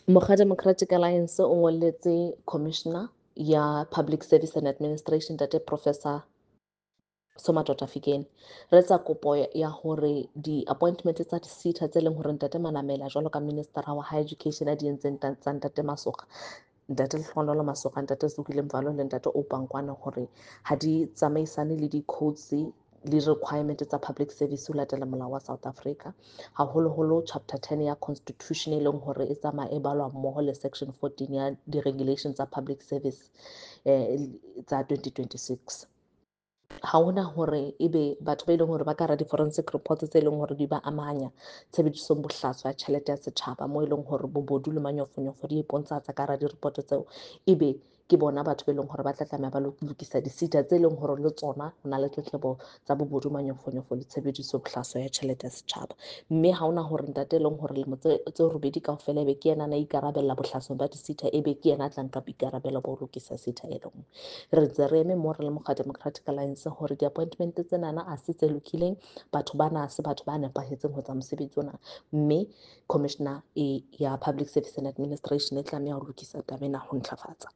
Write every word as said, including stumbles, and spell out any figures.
Mokga Democratic Alliance o ngoletse Commissioner ya Public Service and Administration Ntate Professor Somadoda Fikeni re tsa kopo ya hore di-appointment tsa di-SETA tse leng hore Ntate Manamela jwalo ka Minister wa Higher Education a di entseng tsa Ntate Masoga, Ntate Lehlohonolo Masoga, Ntate Zukile Mvalo le Ntate Opankwana hore ha di tsamaisane le di-codes le requirement tsa public service ho latela molao wa South Africa, haholoholo chapter ten ya constitution e leng hore e tsamaya e balwa mmoho le section fourteen ya di-regulations tsa public service eh, tsa twenty twenty-six. Ha hona hore ebe batho ba ileng hore ba ka ra di-forensic reports tse leng hore di ba amanya tshebedisong bohlaswa ya tjhelete ya setjhaba moo e leng hore bobodu le manyofonyofo di ipontsahatsa ka hara di-report tseo, ebe ke bona batho ba leng hore ba tla tlameha ba lokisa di-SETA tse leng hore le tsona ho na le tletlebo tsa bobodu manyofonyofo le tshebediso bohlaswa ya tjhelete ya setjhaba. Mme ha hona hore ntate e leng hore lemo tse robedi kaofela ebe ke yena na ikarabella bohlaswa ba di-SETA, ebe ke yena a tla nka boikarabelo ba ho lokisa SETA e leng re ntse re eme mo re le Mokga Democratic Alliance hore di-appointment tsenana a se tse lokileng, batho bana ha se batho ba nepahetseng ho tsa mosebetsi ona, mme commissioner e ya Public Service and Administration e tlameha ho lokisa taba ena ho ntlafatsa.